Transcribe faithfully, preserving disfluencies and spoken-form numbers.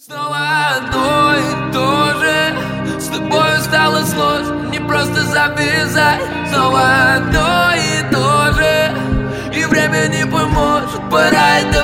Снова одно и то же. С тобою стало сложно, не просто завязать. Снова одно и то же. И время не поможет, пора это